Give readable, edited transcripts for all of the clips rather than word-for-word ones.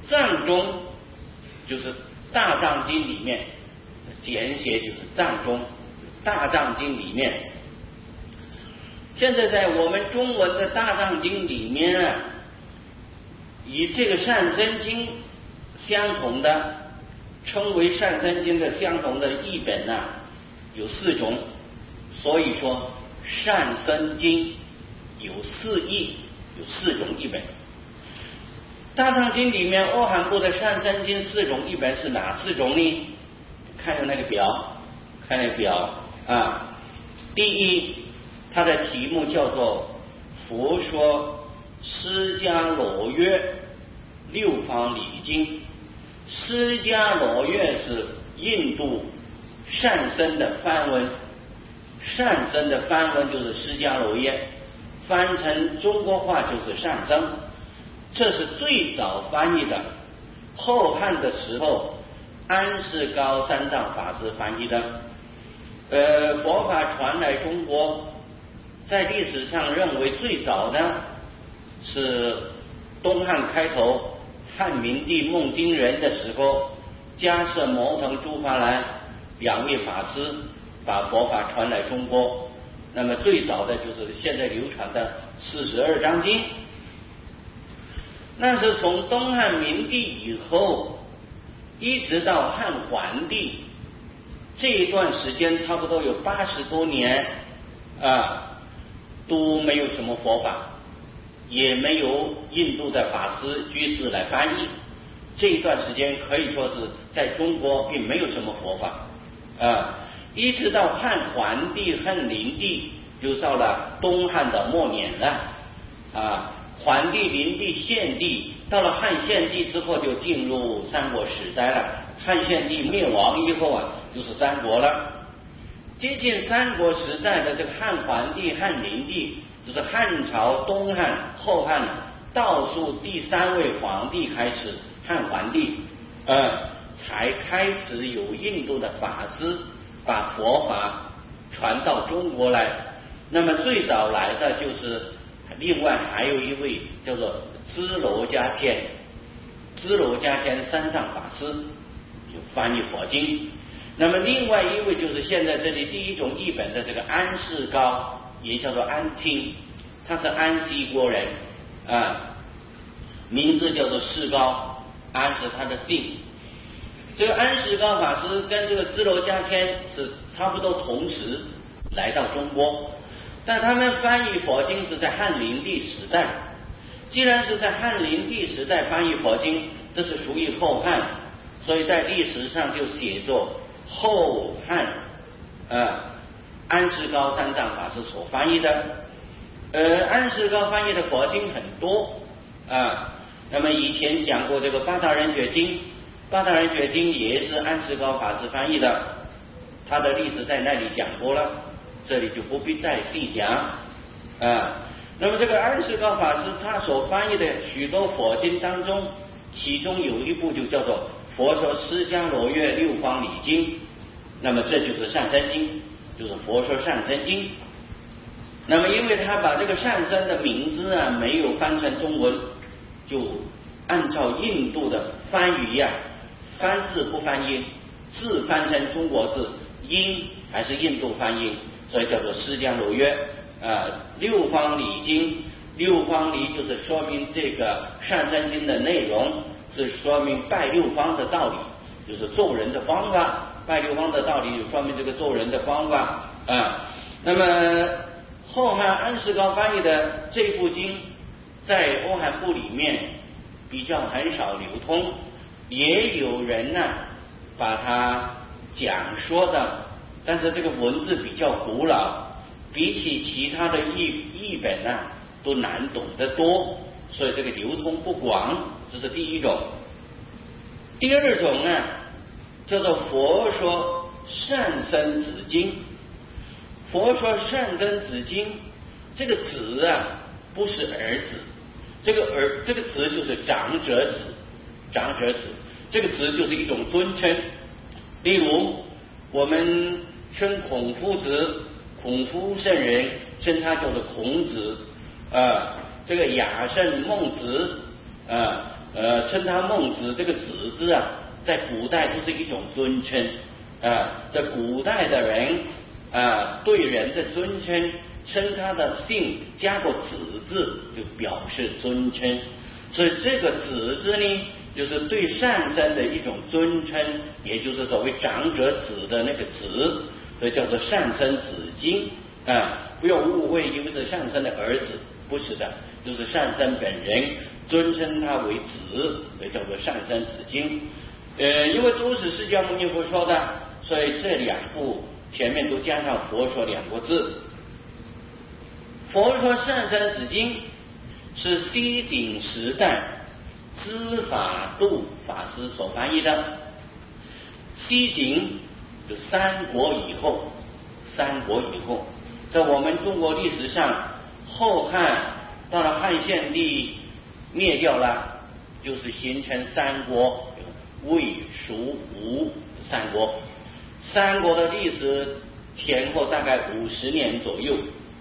藏中就是大藏经里面，简写就是藏中，大藏经里面。现在在我们中文的大藏经里面啊，与这个善真经相同的，称为善真经的相同的译本啊，有4种，所以说善真经有4译，有4种译本。大藏经里面阿含部的善真经4种译本是哪4种呢？看那个表，看那个表啊。第一，它的题目叫做《佛说释迦罗约六方礼经》。释迦罗约是印度善生的梵文，善生的梵文就是释迦罗约，翻成中国话就是善生。这是最早翻译的，后汉的时候安世高三藏法师翻译的。佛法传来中国，在历史上认为最早的是东汉开头汉明帝梦经人的时候，迦摄摩腾珠法兰2位法师把佛法传来中国。那么最早的就是现在流传的42章经。那是从东汉明帝以后一直到汉桓帝这一段时间，差不多有80多年都没有什么佛法，也没有印度的法师居士来翻译。这一段时间可以说是在中国并没有什么佛法一直到汉桓帝、汉灵帝，就到了东汉的末年了桓帝、灵帝、献帝，到了汉献帝之后就进入三国时代了。汉献帝灭亡以后就是三国了。接近三国时代的这个汉桓帝、汉灵帝，就是汉朝、东汉、后汉倒数第3位皇帝开始，汉桓帝才开始有印度的法师把佛法传到中国来。那么最早来的就是另外还有一位叫做支罗迦天，支罗迦天三藏法师就翻译佛经。那么另外一位就是现在这里第一种译本的这个安世高，也叫做安听，他是安息国人名字叫做世高，安是他的姓。这个安世高法师跟这个支罗迦天是差不多同时来到中国，但他们翻译佛经是在汉灵帝时代。既然是在汉灵帝时代翻译佛经，这是属于后汉，所以在历史上就写作后汉安世高三藏法师所翻译的。安世高翻译的佛经很多那么以前讲过这个八大人觉经，八大人觉经也是安世高法师翻译的，他的历史在那里讲过了，这里就不必再细讲那么这个安世高法师他所翻译的许多佛经当中，其中有一部就叫做《佛说释迦罗约六方礼经》，那么这就是善真经，就是佛说善真经。那么因为他把这个善真的名字没有翻成中文，就按照印度的翻语翻字不翻音，字翻成中国字，音还是印度翻音，所以叫做释迦罗约六方礼经。六方礼就是说明这个善真经的内容，是说明拜六方的道理，就是做人的方法。拜六方的道理就说明这个做人的方法那么后汉安世高翻译的这部经在阿含部里面比较很少流通，也有人把它讲说的，但是这个文字比较古老，比起其他的译本都难懂得多，所以这个流通不广，这是第一种。第二种叫做佛说善生子经。佛说善生子经，这个子不是儿子，这个子就是长者子，长者子，这个子就是一种尊称。例如我们称孔夫子，孔夫圣人称他叫做孔子这个雅圣孟子称他孟子，这个子字啊，在古代就是一种尊称在古代的人对人的尊称，称他的姓加个子字，就表示尊称。所以这个子字呢，就是对上身的一种尊称，也就是所谓长者子的那个子，所以叫做上身子敬不要误会，因为是上身的儿子，不是的，就是上身本人尊称他为子，所以叫做上身子敬。因为都是释迦牟尼佛说的，所以这两部前面都加上佛说两个字。佛说上身子敬是西晋时代知法度法师所翻译的。西晋就三国以后，在我们中国历史上，后汉到了汉献帝灭掉了，就是形成三国，魏、蜀、吴三国。三国的历史前后大概50年左右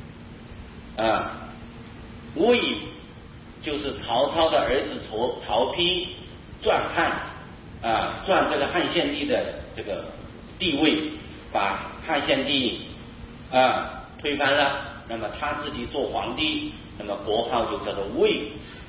魏就是曹操的儿子曹丕篡汉篡这个汉献帝的这个地位，把汉献帝推翻了，那么他自己做皇帝，那么国号就叫做魏。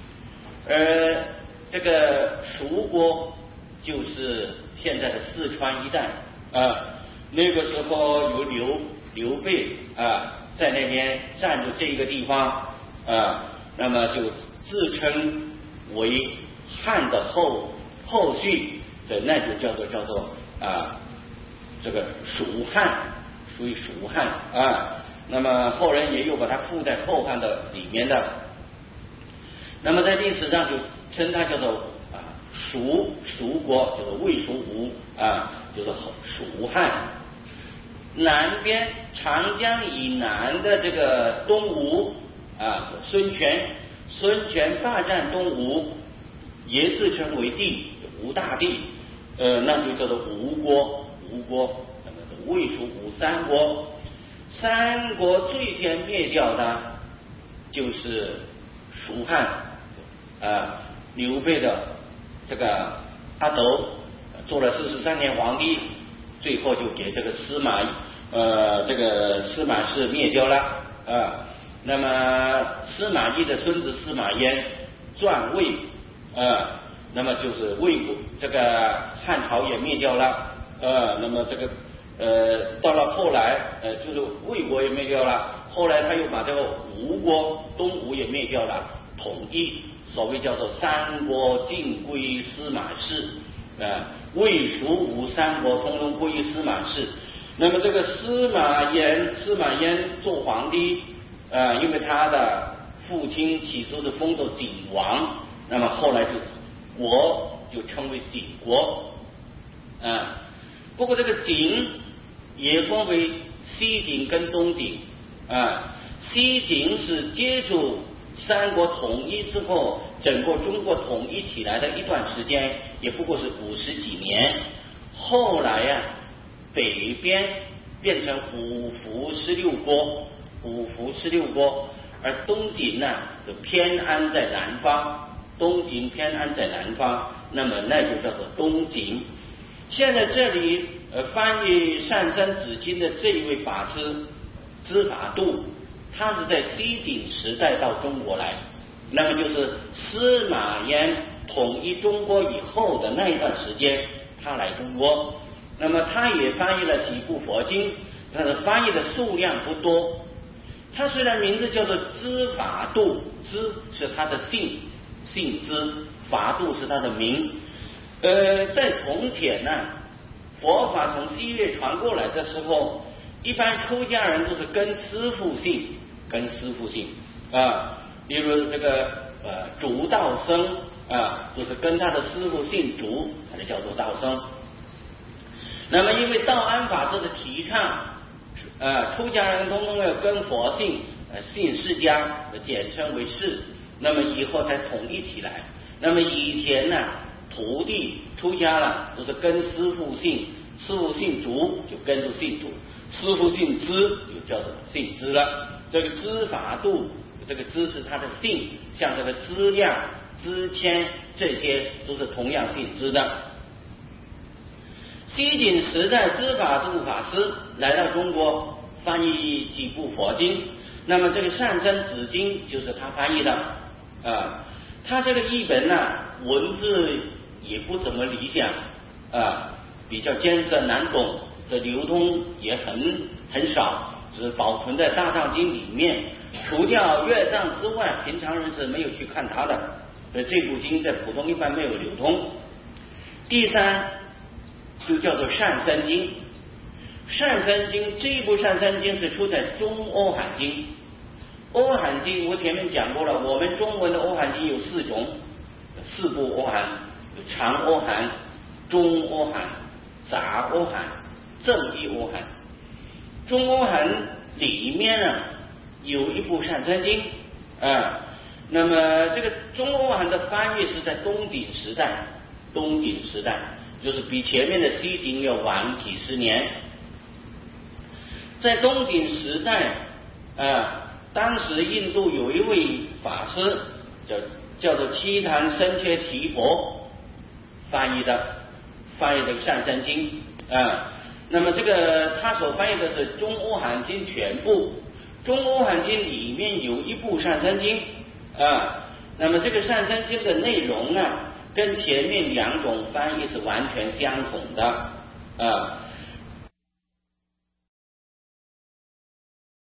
这个蜀国就是现在的四川一带那个时候有刘备在那边占住这个地方那么就自称为汉的后续，所以那就叫做这个蜀汉，属于蜀汉那么后人也有把它附在后汉的里面的。那么在历史上就称它叫做蜀国，叫做魏蜀吴就是蜀汉。南边长江以南的这个东吴孙权霸占东吴，也自称为帝，吴大帝那就叫做吴国。那么魏蜀吴三国最先灭掉的就是蜀汉刘备的这个阿斗做了43年皇帝，最后就给这个司马氏灭掉了那么司马懿的孙子司马炎篡魏那么就是魏国这个汉朝也灭掉了那么这个到了后来就是魏国也灭掉了，后来他又把这个吴国东吴也灭掉了，统一所谓叫做三国尽归司马氏魏蜀吴三国通通归司马氏。那么这个司马炎做皇帝因为他的父亲起初是封作景王，那么后来国就称为景国不过这个景也分为西景跟东景西景是接触三国统一之后，整个中国统一起来的一段时间，也不过是50几年。后来北边变成五胡16国，而东景就偏安在南方，那么那就叫做东景。现在这里翻译上身子敬的这一位法师知法度，他是在西晋时代到中国来，那么就是司马炎统一中国以后的那一段时间，他来中国。那么他也翻译了几部佛经，但是翻译的数量不多。他虽然名字叫做知法度，知是他的姓知，法度是他的名。在从前佛法从西岳传过来的时候，一般出家人都是跟师父姓例如这个竺道生就是跟他的师父姓竺，他就叫做道生。那么因为道安法师的提倡出家人通通要跟佛姓姓释迦，简称为释，那么以后才统一起来。那么以前徒弟出家了都是跟师父姓，师父姓竺就跟着姓竺，师父姓支就叫做姓支了。这个知法度，这个知是他的姓，像这个知量、知谦、知这些都是同样性质的。西晋时代知法度法师来到中国，翻译几部佛经，那么这个善生子经就是他翻译的他这个译本呢，文字也不怎么理想比较艰涩难懂，这流通也很少，只保存在大藏经里面，除掉乐藏之外，平常人是没有去看它的，所以这部经在普通一般没有流通。第三就叫做善生经，善生经这一部善生经是出在中阿含经。阿含经我前面讲过了，我们中文的阿含经有4种，4部阿含，有长阿含、中阿含、杂阿含、正义阿含。中阿含里面呢有一部善生经那么这个中阿含的翻译是在东鼎时代，就是比前面的西晋要晚几十年。在东鼎时代当时印度有一位法师叫做七坛僧伽提婆翻译的善生经那么这个他所翻译的是中阿含经全部，中阿含经里面有一部善生经那么这个善生经的内容跟前面2种翻译是完全相同的